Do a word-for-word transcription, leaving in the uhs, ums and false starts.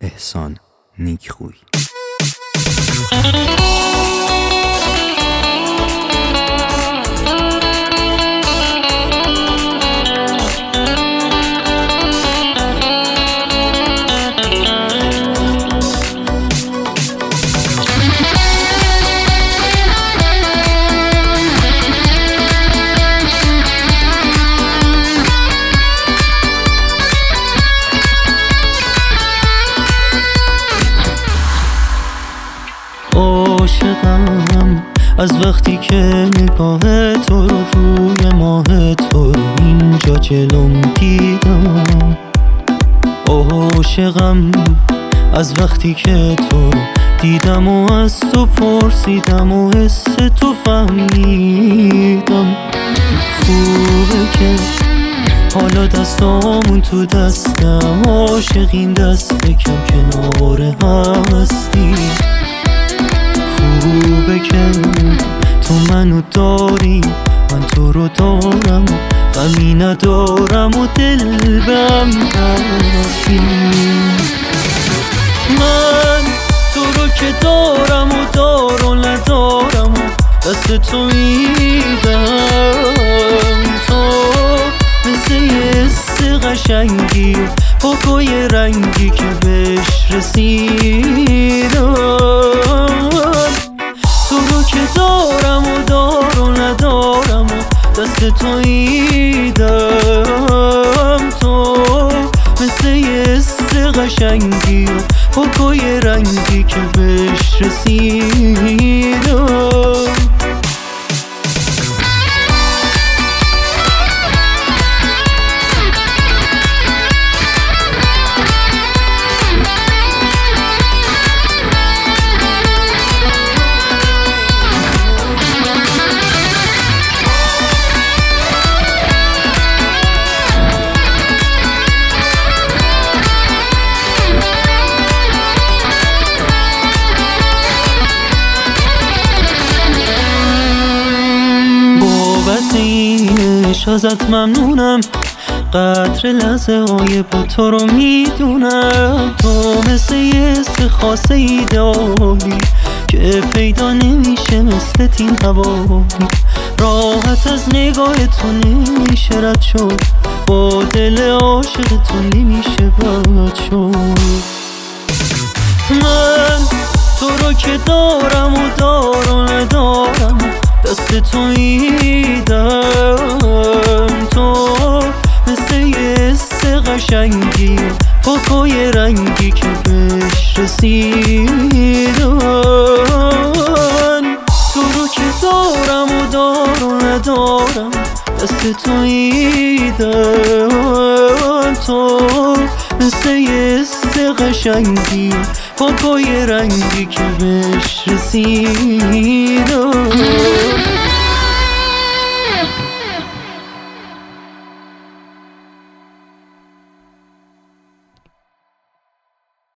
احسان نیکخوی. عاشقم از وقتی که نگاه تو رو روی ماه تو رو اینجا جلوم دیدم. عاشقم از وقتی که تو دیدم و از تو پرسیدم و حس تو فهمیدم. خوبه که حالا دستامون تو دستم، عاشقیم دست کم کنار هستی. خوبه که تو منو داری، من تو رو دارم، غمی ندارم و دل بهم هستی. من تو رو که دارم و دار و ندارم و دست تو میدم. تو مثل یه حس قشنگی و پاکای رنگی که بهش رسیدم. تو رو که دارم و دار و ندارم و دست تو ایدم. تو مثل یه حس قشنگی و پاکای رنگی که بهش رسیدم. اینش ازت ممنونم، قدر لحظه های با تو رو میدونم. تو مثل یه حس خاص ایدالی که پیدا نمیشه مثل تین هوایی. راحت از نگاه تو نمیشه رد شد، با دل عاشق تو نمیشه بد شد. من تو رو که دارم و دار و ندارم، دست تو ایدم. تو مثل یه حس قشنگی و پاکای رنگی که بهش رسیدم. تو رو که دارم و دار و ندارم، دست تو ایدم. تو مثل یه حس قشنگی و پاکای رنگی که بهش رسیدم.